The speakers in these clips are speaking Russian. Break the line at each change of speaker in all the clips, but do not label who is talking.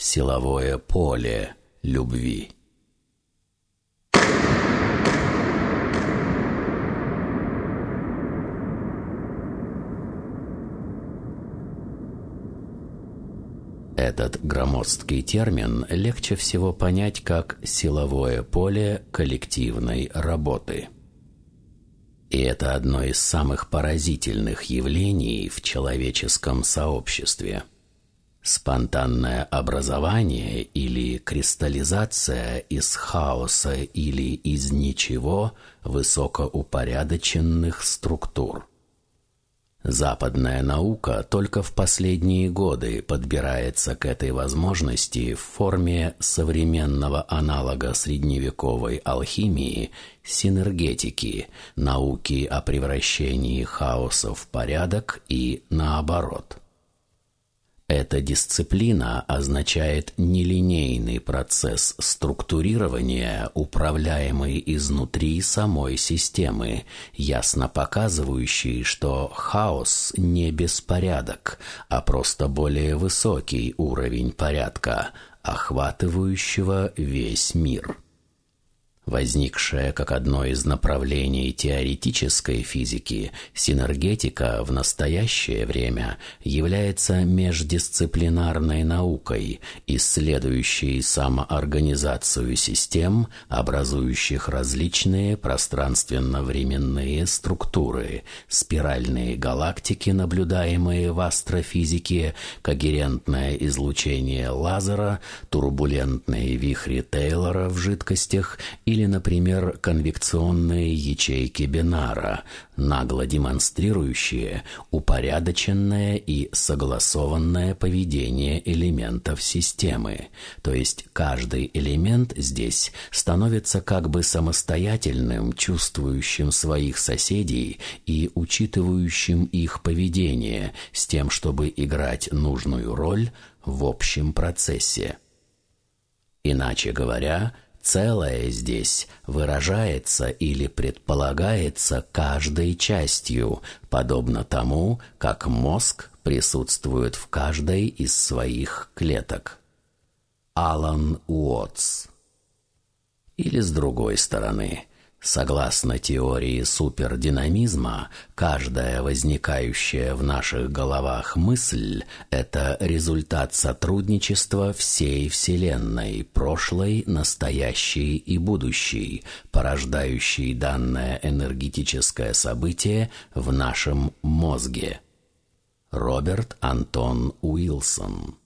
силовое поле любви. Этот громоздкий термин легче всего понять как силовое поле коллективной работы. И это одно из самых поразительных явлений в человеческом сообществе. Спонтанное образование или кристаллизация из хаоса или из ничего высокоупорядоченных структур. Западная наука только в последние годы подбирается к этой возможности в форме современного аналога средневековой алхимии – синергетики, науки о превращении хаоса в порядок и наоборот. Эта дисциплина означает нелинейный процесс структурирования, управляемый изнутри самой системы, ясно показывающий, что хаос не беспорядок, а просто более высокий уровень порядка, охватывающего весь мир. Возникшая как одно из направлений теоретической физики, синергетика в настоящее время является междисциплинарной наукой, исследующей самоорганизацию систем, образующих различные пространственно-временные структуры, спиральные галактики, наблюдаемые в астрофизике, когерентное излучение лазера, турбулентные вихри Тейлора в жидкостях или, например, конвекционные ячейки Бинара, нагло демонстрирующие упорядоченное и согласованное поведение элементов системы. То есть каждый элемент здесь становится как бы самостоятельным, чувствующим своих соседей и учитывающим их поведение, с тем, чтобы играть нужную роль в общем процессе. Иначе говоря, целое здесь выражается или предполагается каждой частью, подобно тому, как мозг присутствует в каждой из своих клеток. Алан Уотс. Или с другой стороны, согласно теории супердинамизма, каждая возникающая в наших головах мысль – это результат сотрудничества всей Вселенной, прошлой, настоящей и будущей, порождающей данное энергетическое событие в нашем мозге. Роберт Антон Уилсон.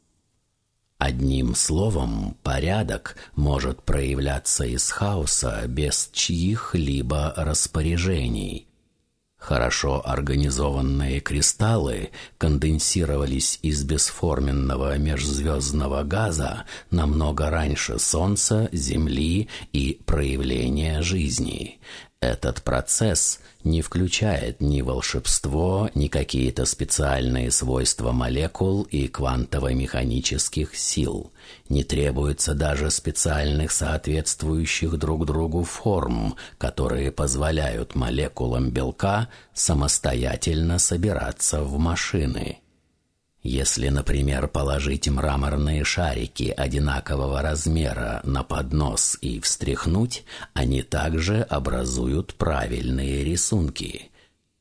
Одним словом, порядок может проявляться из хаоса без чьих-либо распоряжений. Хорошо организованные кристаллы конденсировались из бесформенного межзвездного газа намного раньше Солнца, Земли и проявления жизни. Этот процесс не включает ни волшебство, ни какие-то специальные свойства молекул и квантово-механических сил. Не требуется даже специальных соответствующих друг другу форм, которые позволяют молекулам белка самостоятельно собираться в машины. Если, например, положить мраморные шарики одинакового размера на поднос и встряхнуть, они также образуют правильные рисунки.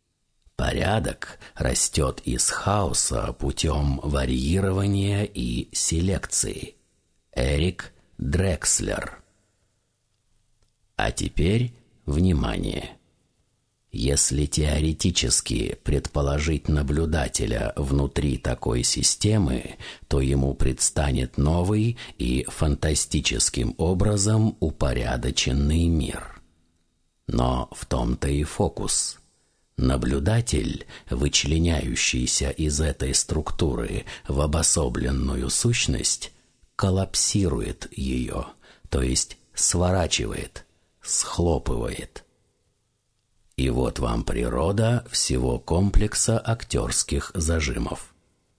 Порядок растет из хаоса путем варьирования и селекции. Эрик Дрекслер. А теперь внимание! Если теоретически предположить наблюдателя внутри такой системы, то ему предстанет новый и фантастическим образом упорядоченный мир. Но в том-то и фокус. Наблюдатель, вычленяющийся из этой структуры в обособленную сущность, коллапсирует ее, то есть сворачивает, схлопывает. И вот вам природа всего комплекса актерских зажимов.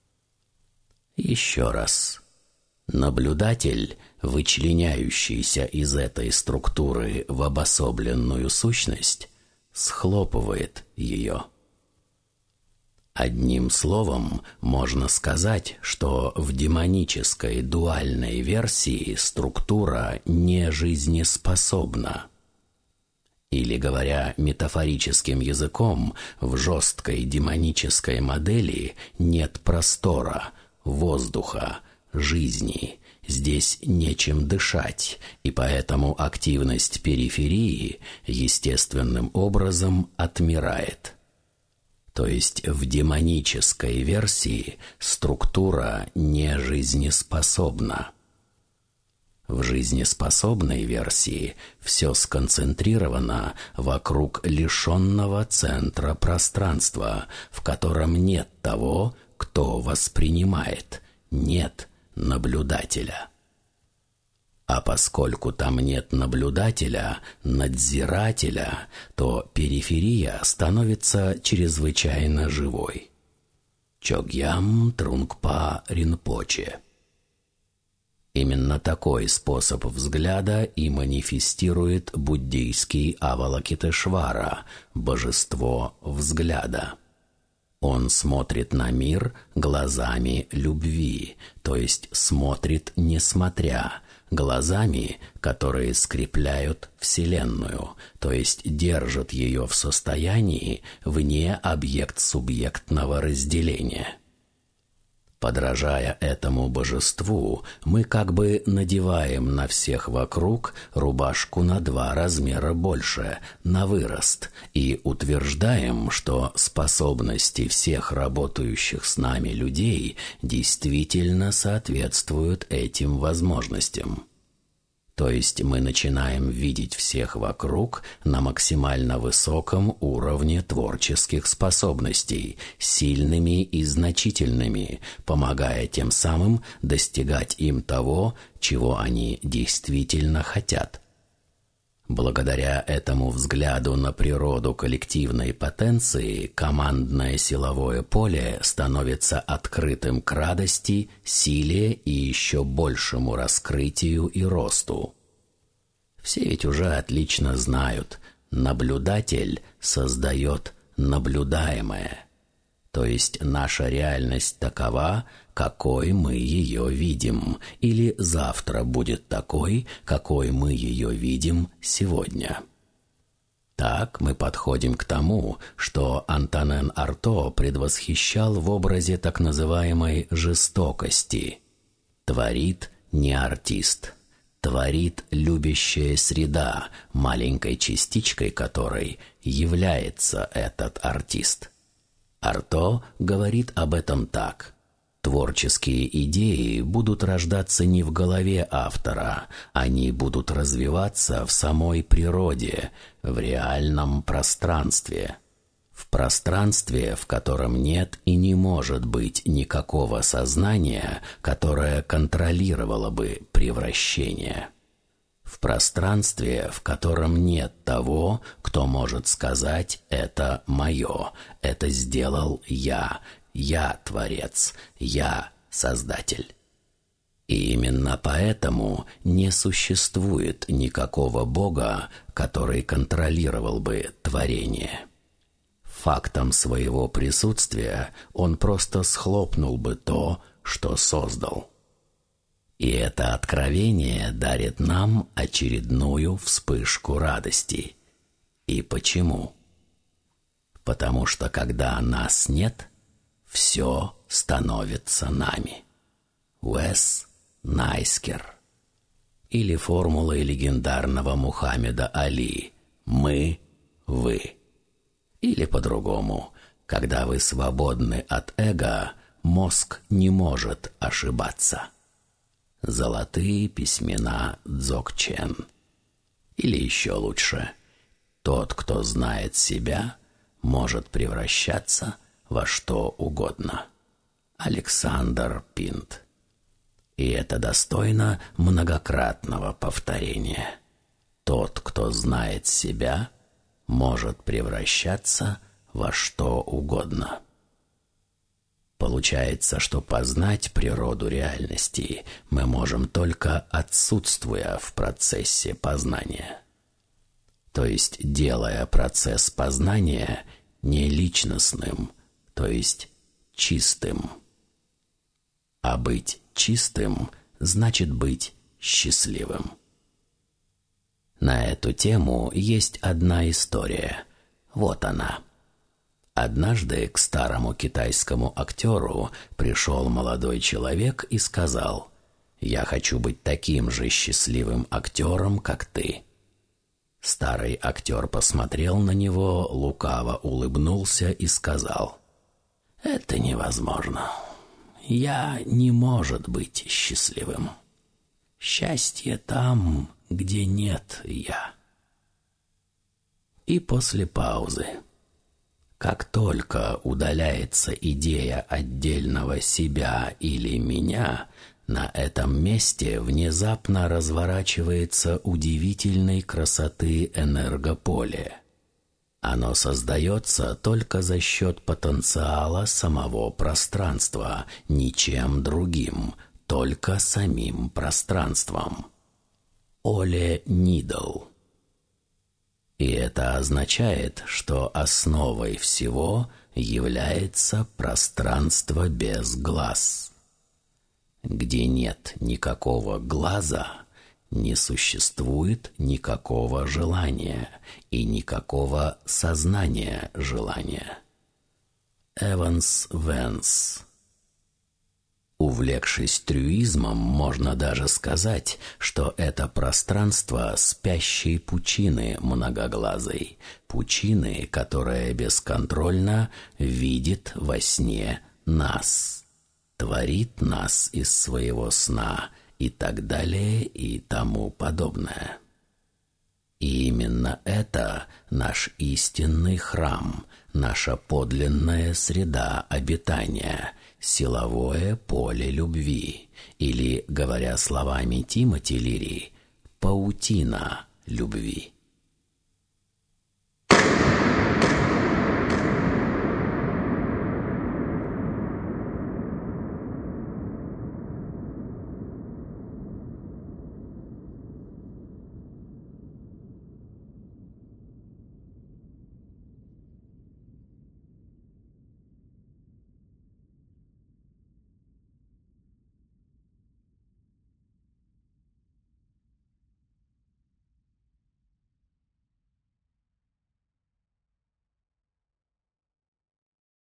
Еще раз. Наблюдатель, вычленяющийся из этой структуры в обособленную сущность, схлопывает ее. Одним словом, можно сказать, что в демонической дуальной версии структура не жизнеспособна. Или, говоря метафорическим языком, в жесткой демонической модели нет простора, воздуха, жизни. Здесь нечем дышать, и поэтому активность периферии естественным образом отмирает. То есть в демонической версии структура не жизнеспособна. В жизнеспособной версии все сконцентрировано вокруг лишенного центра пространства, в котором нет того, кто воспринимает, нет наблюдателя. А поскольку там нет наблюдателя, надзирателя, то периферия становится чрезвычайно живой. Чогьям Трунгпа Ринпоче. Именно такой способ взгляда и манифестирует буддийский Авалокитешвара, божество взгляда. Он смотрит на мир глазами любви, то есть смотрит не смотря, глазами, которые скрепляют Вселенную, то есть держат ее в состоянии вне объект-субъектного разделения. Подражая этому божеству, мы как бы надеваем на всех вокруг рубашку на 2 размера больше, на вырост, и утверждаем, что способности всех работающих с нами людей действительно соответствуют этим возможностям. То есть мы начинаем видеть всех вокруг на максимально высоком уровне творческих способностей, сильными и значительными, помогая тем самым достигать им того, чего они действительно хотят. Благодаря этому взгляду на природу коллективной потенции командное силовое поле становится открытым к радости, силе и еще большему раскрытию и росту. Все ведь уже отлично знают, наблюдатель создает наблюдаемое. То есть наша реальность такова, какой мы ее видим, или завтра будет такой, какой мы ее видим сегодня. Так мы подходим к тому, что Антонен Арто предвосхищал в образе так называемой жестокости. Творит не артист, творит любящая среда, маленькой частичкой которой является этот артист. Арто говорит об этом так. Творческие идеи будут рождаться не в голове автора, они будут развиваться в самой природе, в реальном пространстве. В пространстве, в котором нет и не может быть никакого сознания, которое контролировало бы превращение. В пространстве, в котором нет того, кто может сказать «это мое», «это сделал я Творец, я Создатель». И именно поэтому не существует никакого Бога, который контролировал бы творение. Фактом своего присутствия он просто схлопнул бы то, что создал. И это откровение дарит нам очередную вспышку радости. И почему? Потому что когда нас нет, все становится нами. Уэс Найскер. Или формулой легендарного Мухаммеда Али «Мы, вы». Или по-другому, когда вы свободны от эго, мозг не может ошибаться. Золотые письмена Дзогчен. Или еще лучше, тот, кто знает себя, может превращаться во что угодно. Александр Пинт. И это достойно многократного повторения. Тот, кто знает себя, может превращаться во что угодно. Получается, что познать природу реальности мы можем только отсутствуя в процессе познания. То есть делая процесс познания не личностным, то есть чистым. А быть чистым значит быть счастливым. На эту тему есть одна история. Вот она. Однажды к старому китайскому актеру пришел молодой человек и сказал: «Я хочу быть таким же счастливым актером, как ты». Старый актер посмотрел на него, лукаво улыбнулся и сказал: «Это невозможно. Я не может быть счастливым. Счастье там, где нет я». И после паузы: как только удаляется идея отдельного себя или меня, на этом месте внезапно разворачивается удивительной красоты энергополе. Оно создается только за счет потенциала самого пространства, ничем другим, только самим пространством. Оле Нидл. И это означает, что основой всего является пространство без глаз. Где нет никакого глаза, не существует никакого желания и никакого сознания желания. Эванс Венс. Увлекшись трюизмом, можно даже сказать, что это пространство спящей пучины многоглазой, пучины, которая бесконтрольно видит во сне нас, творит нас из своего сна и так далее и тому подобное. И именно это наш истинный храм, наша подлинная среда обитания, силовое поле любви, или, говоря словами Тимоти Лири, паутина любви.